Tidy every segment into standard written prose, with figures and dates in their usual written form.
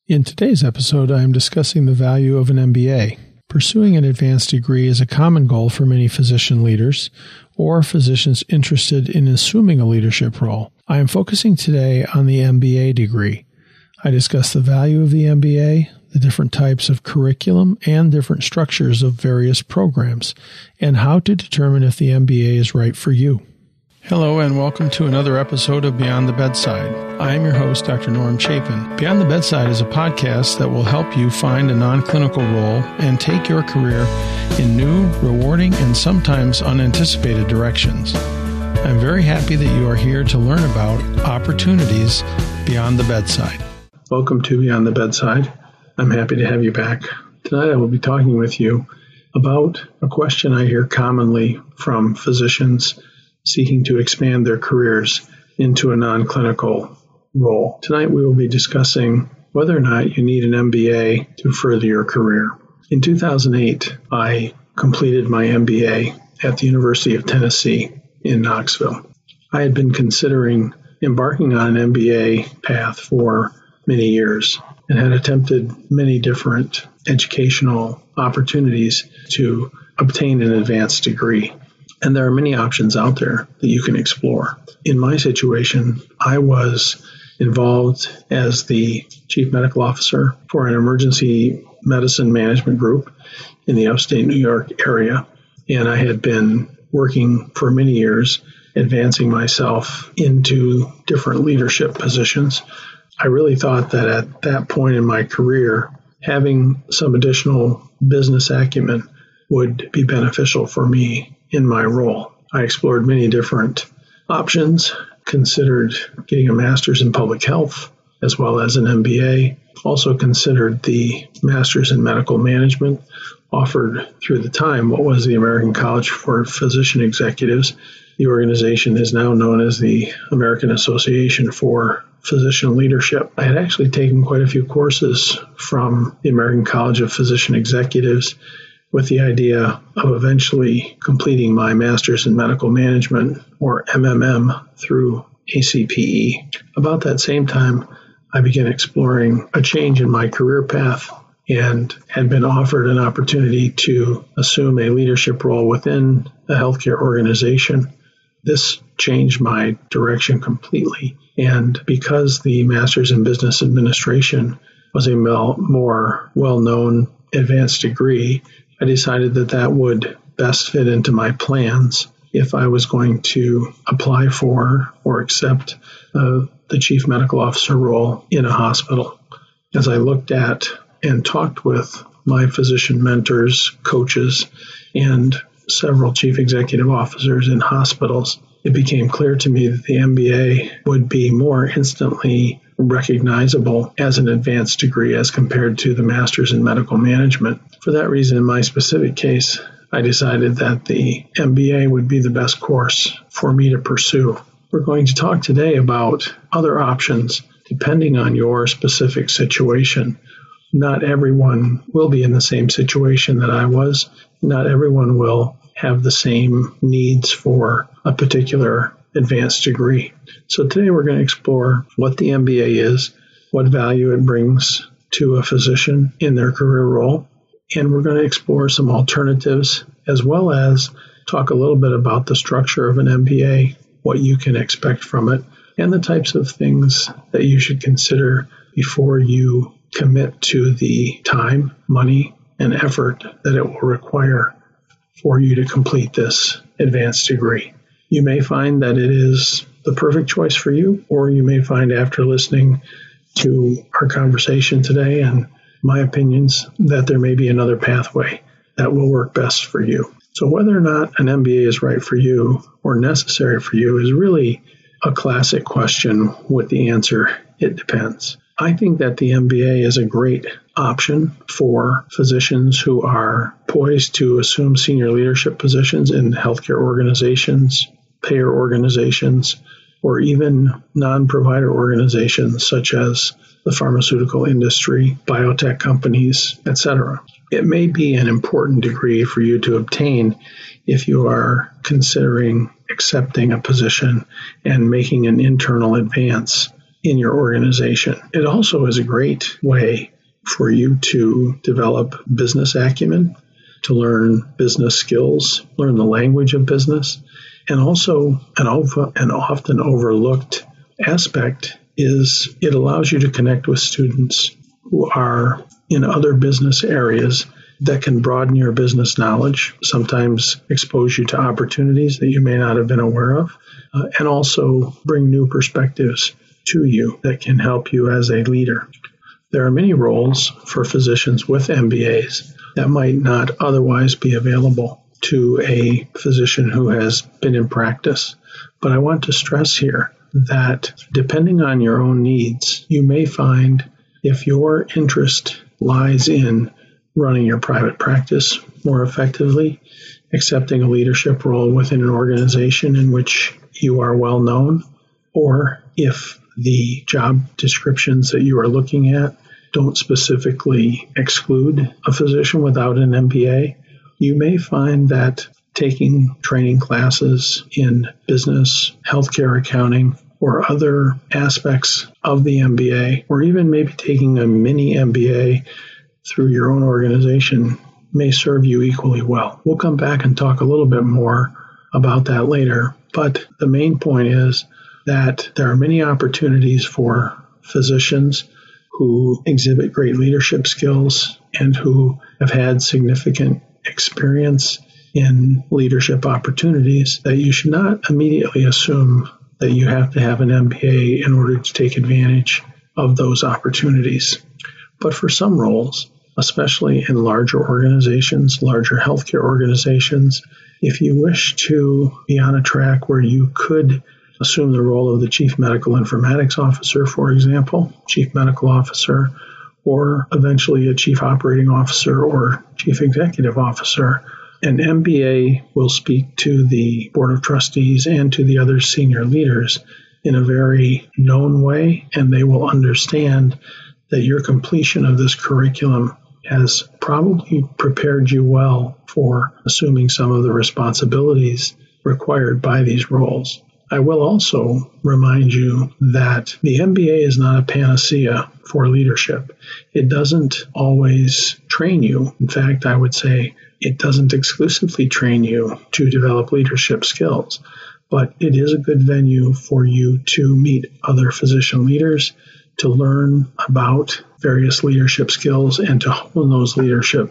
In today's episode, I am discussing the value of an MBA. Pursuing an advanced degree is a common goal for many physician leaders or physicians interested in assuming a leadership role. I am focusing today on the MBA degree. I discuss the value of the MBA, the different types of curriculum, and different structures of various programs, and how to determine if the MBA is right for you. Hello and welcome to another episode of Beyond the Bedside. I am your host, Dr. Norm Chapin. Beyond the Bedside is a podcast that will help you find a non-clinical role and take your career in new, rewarding, and sometimes unanticipated directions. I'm very happy that you are here to learn about opportunities beyond the bedside. Welcome to Beyond the Bedside. I'm happy to have you back. Tonight I will be talking with you about a question I hear commonly from physicians seeking to expand their careers into a non-clinical role. Tonight we will be discussing whether or not you need an MBA to further your career. In 2008, I completed my MBA at the University of Tennessee in Knoxville. I had been considering embarking on an MBA path for many years and had attempted many different educational opportunities to obtain an advanced degree. And there are many options out there that you can explore. In my situation, I was involved as the chief medical officer for an emergency medicine management group in the upstate New York area. And I had been working for many years, advancing myself into different leadership positions. I really thought that at that point in my career, having some additional business acumen would be beneficial for me in my role. I explored many different options, considered getting a master's in public health as well as an MBA, also considered the master's in medical management offered through the time what was the American College for Physician Executives. The organization is now known as the American Association for Physician Leadership. I had actually taken quite a few courses from the American College of Physician Executives with the idea of eventually completing my master's in medical management, or MMM, through ACPE. About that same time, I began exploring a change in my career path and had been offered an opportunity to assume a leadership role within a healthcare organization. This changed my direction completely. And because the master's in business administration was a more well-known advanced degree, I decided that that would best fit into my plans if I was going to apply for or accept the chief medical officer role in a hospital. As I looked at and talked with my physician mentors, coaches, and several chief executive officers in hospitals, it became clear to me that the MBA would be more instantly recognizable as an advanced degree as compared to the master's in medical management. For that reason, in my specific case, I decided that the MBA would be the best course for me to pursue. We're going to talk today about other options depending on your specific situation. Not everyone will be in the same situation that I was. Not everyone will have the same needs for a particular advanced degree. So today we're going to explore what the MBA is, what value it brings to a physician in their career role, and we're going to explore some alternatives as well as talk a little bit about the structure of an MBA, what you can expect from it, and the types of things that you should consider before you commit to the time, money, and effort that it will require for you to complete this advanced degree. You may find that it is the perfect choice for you, or you may find after listening to our conversation today and my opinions that there may be another pathway that will work best for you. So whether or not an MBA is right for you or necessary for you is really a classic question with the answer, it depends. I think that the MBA is a great option for physicians who are poised to assume senior leadership positions in healthcare organizations, payer organizations, or even non-provider organizations such as the pharmaceutical industry, biotech companies, etc. It may be an important degree for you to obtain if you are considering accepting a position and making an internal advance in your organization. It also is a great way for you to develop business acumen, to learn business skills, learn the language of business, and also an often overlooked aspect is it allows you to connect with students who are in other business areas that can broaden your business knowledge, sometimes expose you to opportunities that you may not have been aware of, and also bring new perspectives to you that can help you as a leader. There are many roles for physicians with MBAs that might not otherwise be available to a physician who has been in practice. But I want to stress here that depending on your own needs, you may find if your interest lies in running your private practice more effectively, accepting a leadership role within an organization in which you are well known, or if the job descriptions that you are looking at don't specifically exclude a physician without an MBA, you may find that taking training classes in business, healthcare accounting, or other aspects of the MBA, or even maybe taking a mini MBA through your own organization may serve you equally well. We'll come back and talk a little bit more about that later, but the main point is that there are many opportunities for physicians who exhibit great leadership skills and who have had significant experience in leadership opportunities that you should not immediately assume that you have to have an MBA in order to take advantage of those opportunities. But for some roles, especially in larger organizations, larger healthcare organizations, if you wish to be on a track where you could assume the role of the chief medical informatics officer, for example, chief medical officer, or eventually a chief operating officer or chief executive officer, an MBA will speak to the board of trustees and to the other senior leaders in a very known way, and they will understand that your completion of this curriculum has probably prepared you well for assuming some of the responsibilities required by these roles. I will also remind you that the MBA is not a panacea for leadership. It doesn't always train you. In fact, I would say it doesn't exclusively train you to develop leadership skills, but it is a good venue for you to meet other physician leaders, to learn about various leadership skills and to hone those leadership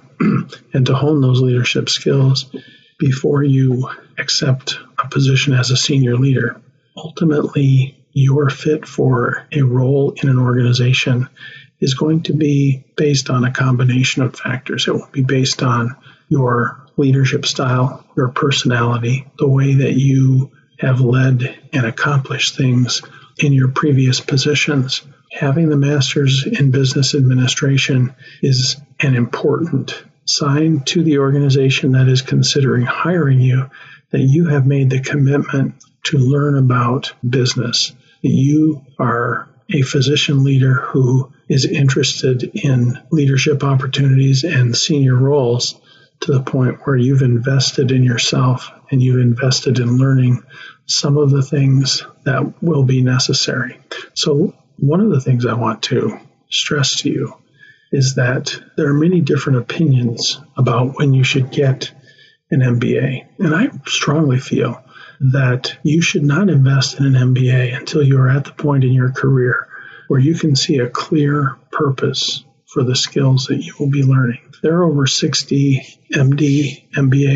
skills before you accept a position as a senior leader. Ultimately, your fit for a role in an organization is going to be based on a combination of factors. It will be based on your leadership style, your personality, the way that you have led and accomplished things in your previous positions. Having the master's in business administration is an important sign to the organization that is considering hiring you that you have made the commitment to learn about business. You are a physician leader who is interested in leadership opportunities and senior roles to the point where you've invested in yourself and you've invested in learning some of the things that will be necessary. So one of the things I want to stress to you is that there are many different opinions about when you should get an MBA. And I strongly feel that you should not invest in an MBA until you are at the point in your career where you can see a clear purpose for the skills that you will be learning. There are over 60 MD,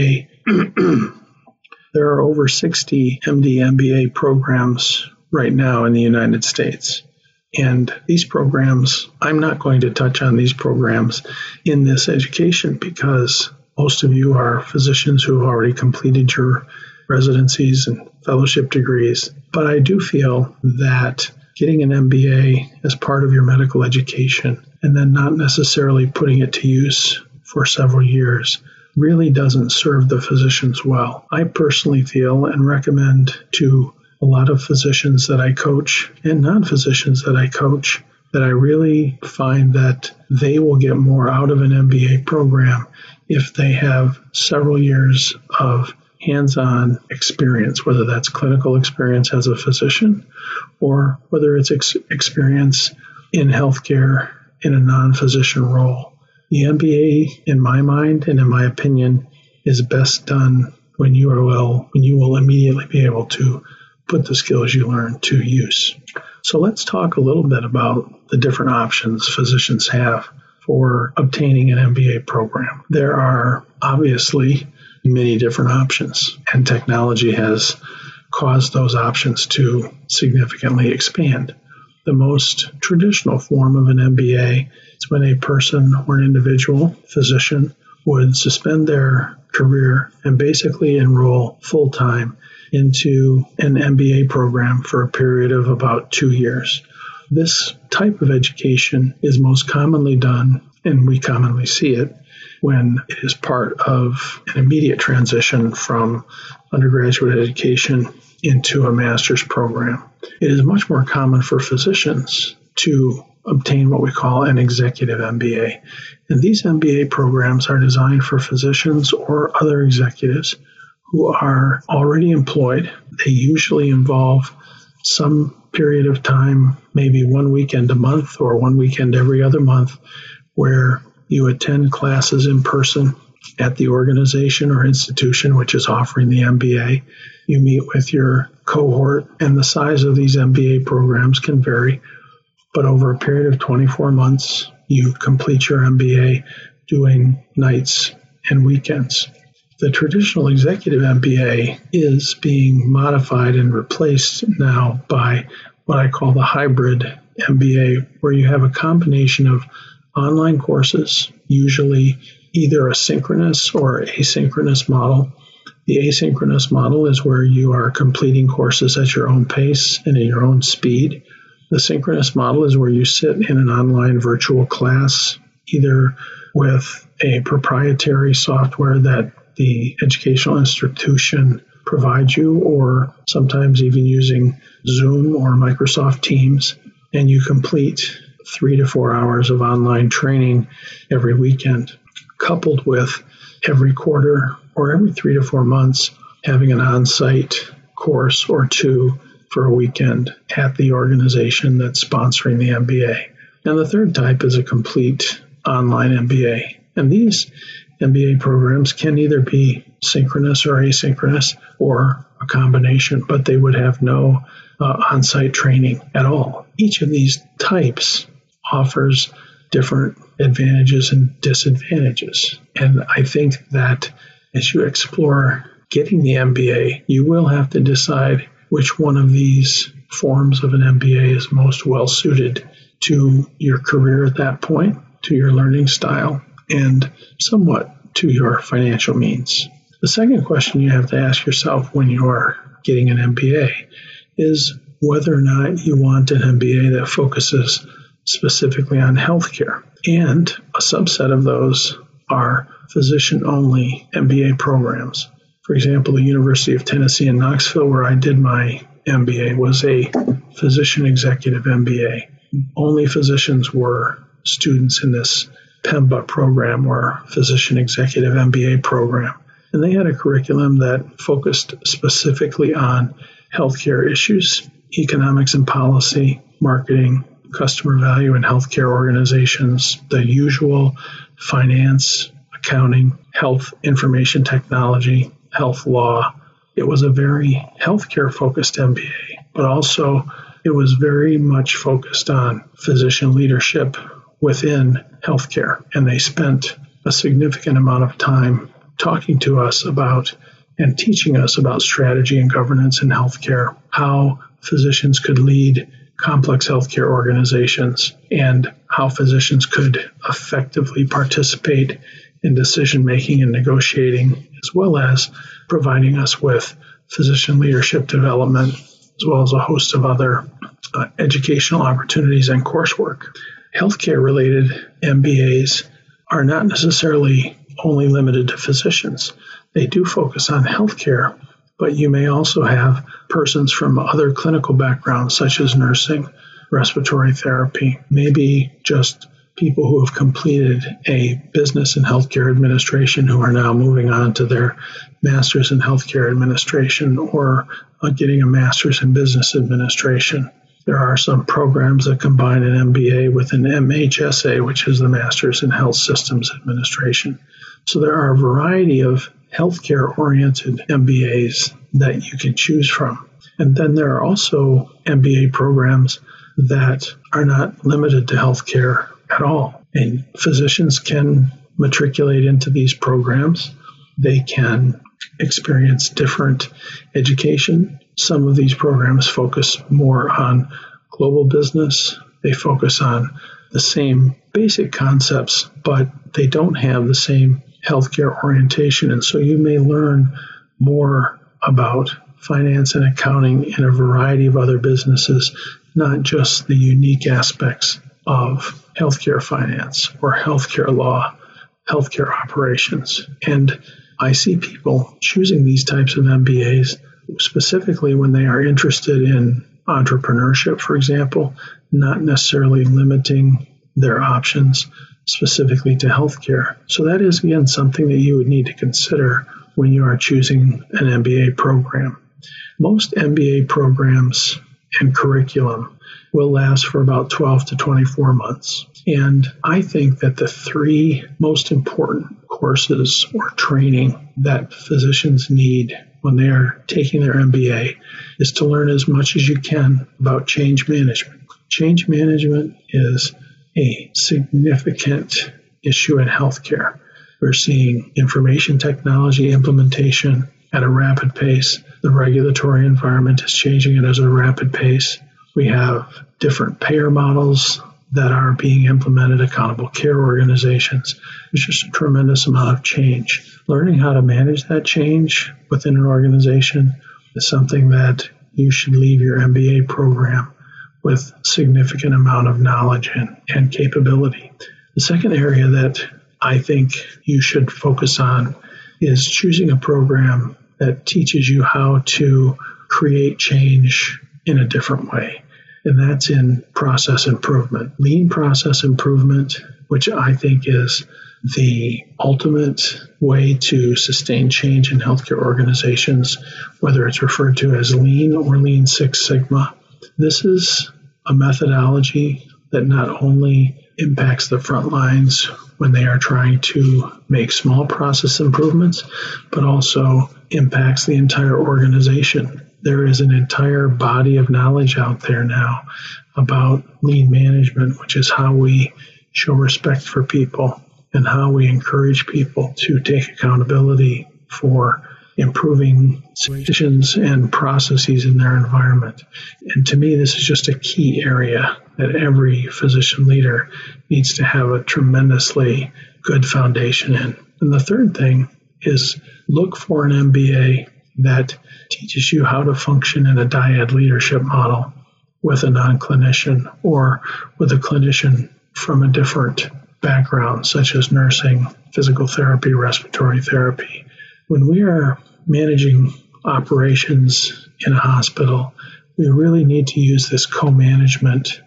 MBA programs right now in the United States. And these programs, I'm not going to touch on these programs in this education because most of you are physicians who have already completed your residencies and fellowship degrees. But I do feel that getting an MBA as part of your medical education and then not necessarily putting it to use for several years really doesn't serve the physicians well. I personally feel and recommend to a lot of physicians that I coach and non-physicians that I coach that I really find that they will get more out of an MBA program if they have several years of hands-on experience, whether that's clinical experience as a physician or whether it's experience in healthcare in a non-physician role. The MBA, in my mind and in my opinion, is best done when you will immediately be able to put the skills you learn to use. So let's talk a little bit about the different options physicians have for obtaining an MBA program. There are obviously many different options, and technology has caused those options to significantly expand. The most traditional form of an MBA is when a person or an individual physician would suspend their career and basically enroll full-time into an MBA program for a period of about 2 years. This type of education is most commonly done, and we commonly see it, when it is part of an immediate transition from undergraduate education into a master's program. It is much more common for physicians to obtain what we call an executive MBA. And these MBA programs are designed for physicians or other executives who are already employed. They usually involve some period of time, maybe one weekend a month or one weekend every other month, where you attend classes in person at the organization or institution which is offering the MBA. You meet with your cohort, and the size of these MBA programs can vary, but over a period of 24 months, you complete your MBA doing nights and weekends. The traditional executive MBA is being modified and replaced now by what I call the hybrid MBA, where you have a combination of online courses, usually either a synchronous or asynchronous model. The asynchronous model is where you are completing courses at your own pace and at your own speed. The synchronous model is where you sit in an online virtual class, either with a proprietary software that the educational institution provides you, or sometimes even using Zoom or Microsoft Teams, and you complete 3 to 4 hours of online training every weekend, coupled with every quarter or every 3 to 4 months having an on-site course or two for a weekend at the organization that's sponsoring the MBA. And the third type is a complete online MBA. And these MBA programs can either be synchronous or asynchronous or a combination, but they would have no on-site training at all. Each of these types offers different advantages and disadvantages. And I think that as you explore getting the MBA, you will have to decide which one of these forms of an MBA is most well suited to your career at that point, to your learning style, and somewhat to your financial means. The second question you have to ask yourself when you are getting an MBA is whether or not you want an MBA that focuses specifically on healthcare. And a subset of those are physician-only MBA programs. For example, the University of Tennessee in Knoxville, where I did my MBA, was a physician executive MBA. Only physicians were students in this PEMBA program, or Physician Executive MBA program. And they had a curriculum that focused specifically on healthcare issues, economics and policy, marketing, customer value in healthcare organizations, the usual finance, accounting, health information technology, health law. It was a very healthcare-focused MBA, but also it was very much focused on physician leadership within healthcare. And they spent a significant amount of time talking to us about and teaching us about strategy and governance in healthcare, how physicians could lead complex healthcare organizations, and how physicians could effectively participate in decision-making and negotiating, as well as providing us with physician leadership development, as well as a host of other educational opportunities and coursework. Healthcare-related MBAs are not necessarily only limited to physicians. They do focus on healthcare, but you may also have persons from other clinical backgrounds, such as nursing, respiratory therapy, maybe just people who have completed a business in healthcare administration who are now moving on to their master's in healthcare administration or getting a master's in business administration. There are some programs that combine an MBA with an MHSA, which is the Master's in Health Systems Administration. So there are a variety of healthcare-oriented MBAs that you can choose from. And then there are also MBA programs that are not limited to healthcare at all. And physicians can matriculate into these programs. They can experience different education. Some of these programs focus more on global business. They focus on the same basic concepts, but they don't have the same healthcare orientation. And so you may learn more about finance and accounting in a variety of other businesses, not just the unique aspects of healthcare finance or healthcare law, healthcare operations. And I see people choosing these types of MBAs specifically when they are interested in entrepreneurship, for example, not necessarily limiting their options specifically to healthcare. So that is, again, something that you would need to consider when you are choosing an MBA program. Most MBA programs and curriculum will last for about 12 to 24 months. And I think that the three most important courses or training that physicians need when they are taking their MBA is to learn as much as you can about change management. Change management is a significant issue in healthcare. We're seeing information technology implementation at a rapid pace. The regulatory environment is changing at a rapid pace. We have different payer models that are being implemented, accountable care organizations. There's just a tremendous amount of change. Learning how to manage that change within an organization is something that you should leave your MBA program with significant amount of knowledge and capability. The second area that I think you should focus on is choosing a program that teaches you how to create change in a different way. And that's in process improvement. Lean process improvement, which I think is the ultimate way to sustain change in healthcare organizations, whether it's referred to as Lean or Lean Six Sigma. This is a methodology that not only impacts the front lines when they are trying to make small process improvements, but also impacts the entire organization. There is an entire body of knowledge out there now about lean management, which is how we show respect for people and how we encourage people to take accountability for improving situations and processes in their environment. And to me, this is just a key area that every physician leader needs to have a tremendously good foundation in. And the third thing is look for an MBA that teaches you how to function in a dyad leadership model with a non-clinician or with a clinician from a different background, such as nursing, physical therapy, respiratory therapy. When we are managing operations in a hospital, we really need to use this co-management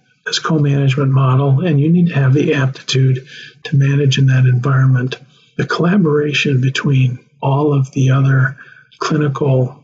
model, and you need to have the aptitude to manage in that environment. The collaboration between all of the other clinical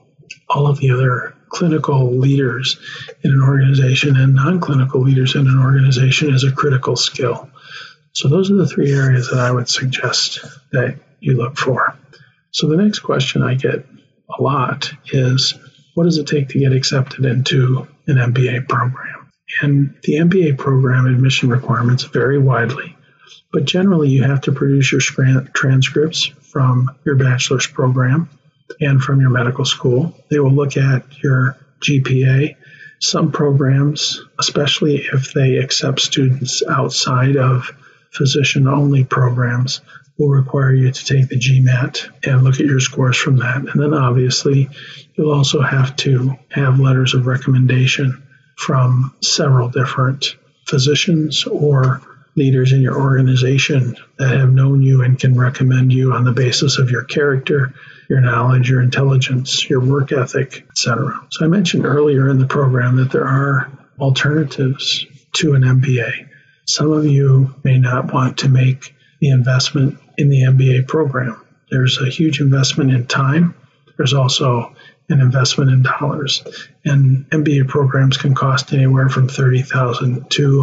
leaders in an organization and non-clinical leaders in an organization is a critical skill. So those are the three areas that I would suggest that you look for. So the next question I get a lot is, what does it take to get accepted into an MBA program? And the MBA program admission requirements vary widely, but generally you have to produce your transcripts from your bachelor's program and from your medical school. They will look at your GPA. Some programs, especially if they accept students outside of physician-only programs, will require you to take the GMAT and look at your scores from that. And then obviously, you'll also have to have letters of recommendation from several different physicians or leaders in your organization that have known you and can recommend you on the basis of your character, your knowledge, your intelligence, your work ethic, etc. So I mentioned earlier in the program that there are alternatives to an MBA. Some of you may not want to make the investment in the MBA program. There's a huge investment in time. There's also an investment in dollars. And MBA programs can cost anywhere from $30,000 to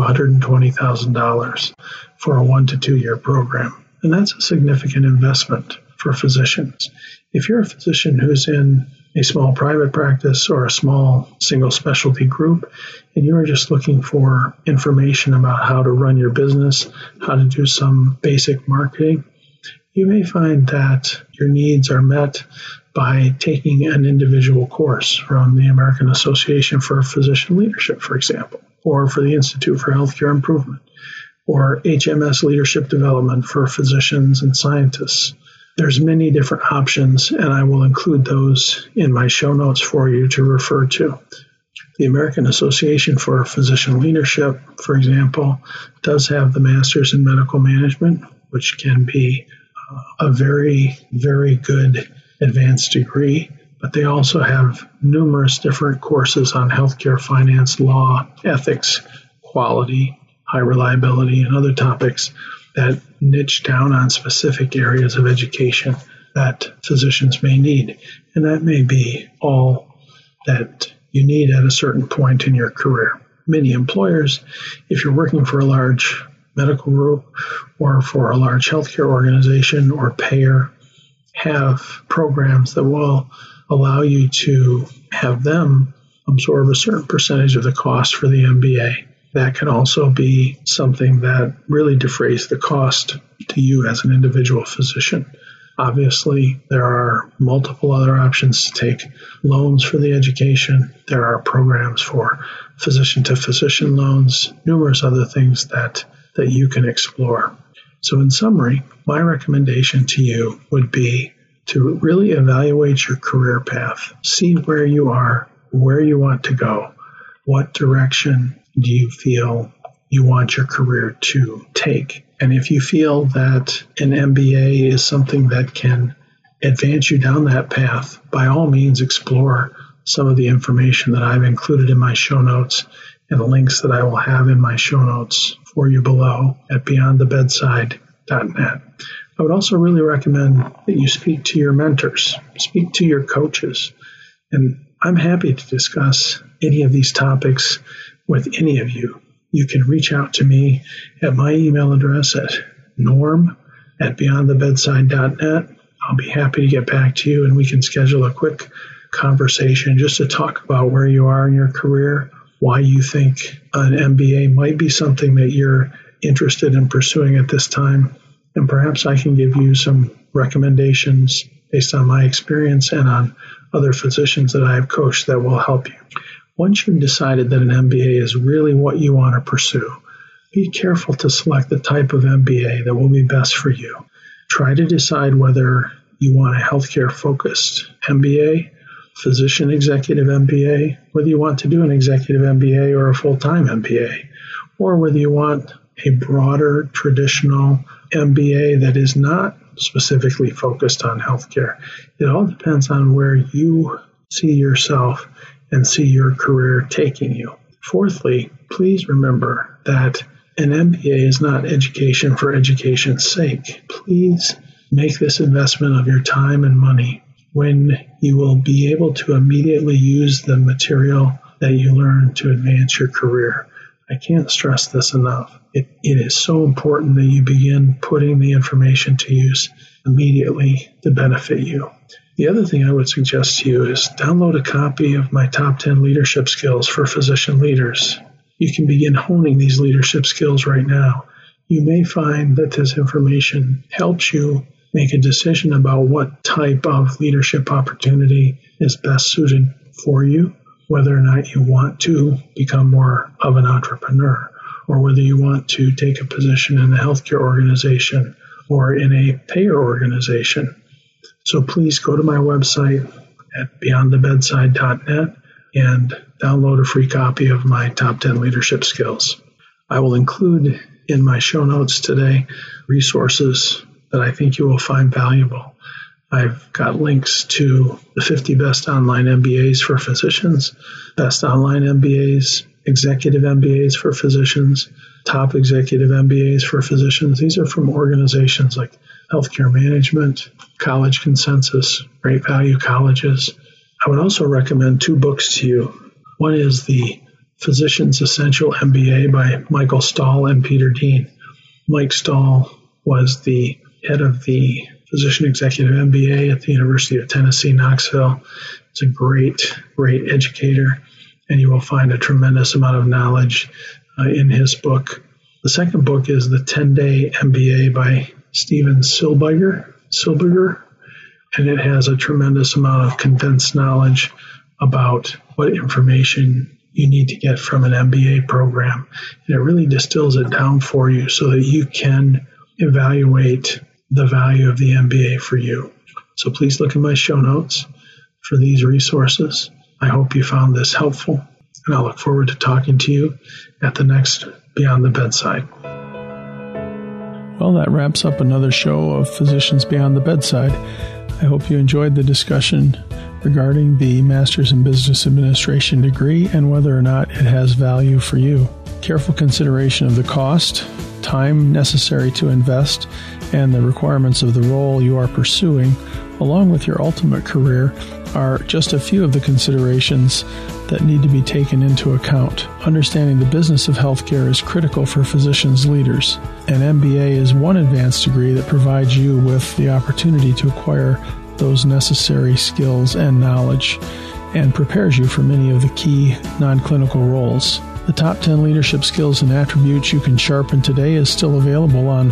$120,000 for a 1 to 2 year program. And that's a significant investment for physicians. If you're a physician who's in a small private practice or a small single specialty group, and you are just looking for information about how to run your business, how to do some basic marketing, you may find that your needs are met by taking an individual course from the American Association for Physician Leadership, for example, or for the Institute for Healthcare Improvement, or HMS Leadership Development for physicians and scientists. There's many different options, and I will include those in my show notes for you to refer to. The American Association for Physician Leadership, for example, does have the Masters in Medical Management, which can be a very, very good advanced degree, but they also have numerous different courses on healthcare, finance, law, ethics, quality, high reliability, and other topics that niche down on specific areas of education that physicians may need. And that may be all that you need at a certain point in your career. Many employers, if you're working for a large medical group or for a large healthcare organization or payer, have programs that will allow you to have them absorb a certain percentage of the cost for the MBA. That can also be something that really defrays the cost to you as an individual physician. Obviously, there are multiple other options to take loans for the education. There are programs for physician-to-physician loans, numerous other things that you can explore. So in summary, my recommendation to you would be to really evaluate your career path. See where you are, where you want to go, what direction do you feel you want your career to take. And if you feel that an MBA is something that can advance you down that path, by all means explore some of the information that I've included in my show notes and the links that I will have in my show notes for you below at beyondthebedside.net. I would also really recommend that you speak to your mentors, speak to your coaches, and I'm happy to discuss any of these topics with any of you. You can reach out to me at my email address at norm@beyondthebedside.net. I'll be happy to get back to you, and we can schedule a quick conversation just to talk about where you are in your career, why you think an MBA might be something that you're interested in pursuing at this time, and perhaps I can give you some recommendations based on my experience and on other physicians that I have coached that will help you. Once you've decided that an MBA is really what you want to pursue, be careful to select the type of MBA that will be best for you. Try to decide whether you want a healthcare-focused MBA, physician executive MBA, whether you want to do an executive MBA or a full-time MBA, or whether you want a broader traditional MBA that is not specifically focused on healthcare. It all depends on where you see yourself and see your career taking you. Fourthly, please remember that an MBA is not education for education's sake. Please make this investment of your time and money when you will be able to immediately use the material that you learn to advance your career. I can't stress this enough. It is so important that you begin putting the information to use immediately to benefit you. The other thing I would suggest to you is download a copy of my top 10 leadership skills for physician leaders. You can begin honing these leadership skills right now. You may find that this information helps you make a decision about what type of leadership opportunity is best suited for you, whether or not you want to become more of an entrepreneur, or whether you want to take a position in a healthcare organization or in a payer organization. So please go to my website at beyondthebedside.net and download a free copy of my top 10 leadership skills. I will include in my show notes today resources that I think you will find valuable. I've got links to the 50 best online MBAs for physicians, best online MBAs executive MBAs for physicians, top executive MBAs for physicians. These are from organizations like Healthcare Management, College Consensus, Great Value Colleges. I would also recommend 2 books to you. One is the Physician's Essential MBA by Michael Stahl and Peter Dean. Mike Stahl was the head of the Physician Executive MBA at the University of Tennessee, Knoxville. It's a great educator, and you will find a tremendous amount of knowledge in his book. The second book is the 10-Day MBA by Steven Silberger, and it has a tremendous amount of condensed knowledge about what information you need to get from an MBA program. And it really distills it down for you so that you can evaluate the value of the MBA for you. So please look at my show notes for these resources. I hope you found this helpful, and I look forward to talking to you at the next Beyond the Bedside. Well, that wraps up another show of Physicians Beyond the Bedside. I hope you enjoyed the discussion regarding the Master's in Business Administration degree and whether or not it has value for you. Careful consideration of the cost, time necessary to invest, and the requirements of the role you are pursuing, along with your ultimate career, are just a few of the considerations that need to be taken into account. Understanding the business of healthcare is critical for physicians leaders. An MBA is one advanced degree that provides you with the opportunity to acquire those necessary skills and knowledge and prepares you for many of the key non-clinical roles. The top 10 leadership skills and attributes you can sharpen today is still available on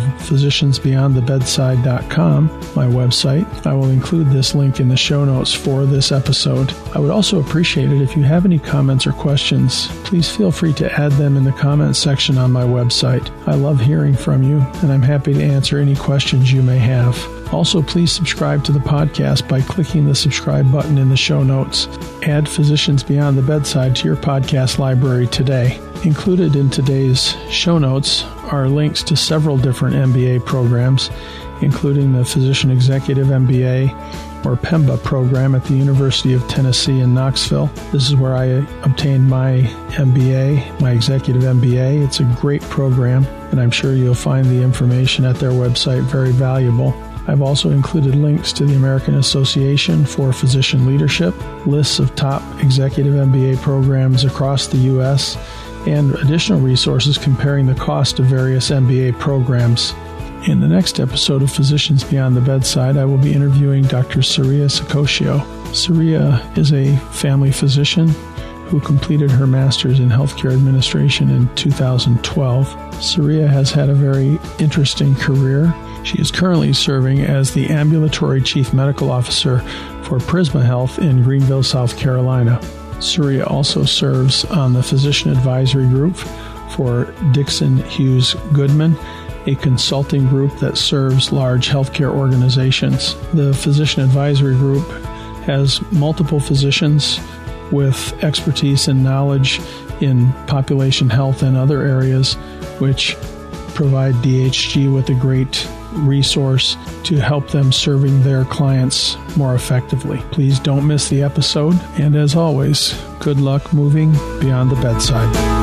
physiciansbeyondthebedside.com, my website. I will include this link in the show notes for this episode. I would also appreciate it if you have any comments or questions. Please feel free to add them in the comments section on my website. I love hearing from you, and I'm happy to answer any questions you may have. Also, please subscribe to the podcast by clicking the subscribe button in the show notes. Add Physicians Beyond the Bedside to your podcast library today. Included in today's show notes are links to several different MBA programs, including the Physician Executive MBA or PEMBA program at the University of Tennessee in Knoxville. This is where I obtained my MBA, my Executive MBA. It's a great program, and I'm sure you'll find the information at their website very valuable. I've also included links to the American Association for Physician Leadership, lists of top executive MBA programs across the U.S., and additional resources comparing the cost of various MBA programs. In the next episode of Physicians Beyond the Bedside, I will be interviewing Dr. Sariya Sakosio. Sariya is a family physician who completed her master's in healthcare administration in 2012. Sariya has had a very interesting career. She is currently serving as the Ambulatory Chief Medical Officer for Prisma Health in Greenville, South Carolina. Sariya also serves on the Physician Advisory Group for Dixon Hughes Goodman, a consulting group that serves large healthcare organizations. The Physician Advisory Group has multiple physicians with expertise and knowledge in population health and other areas, which provide DHG with a great resource to help them serving their clients more effectively. Please don't miss the episode, and as always, good luck moving beyond the bedside.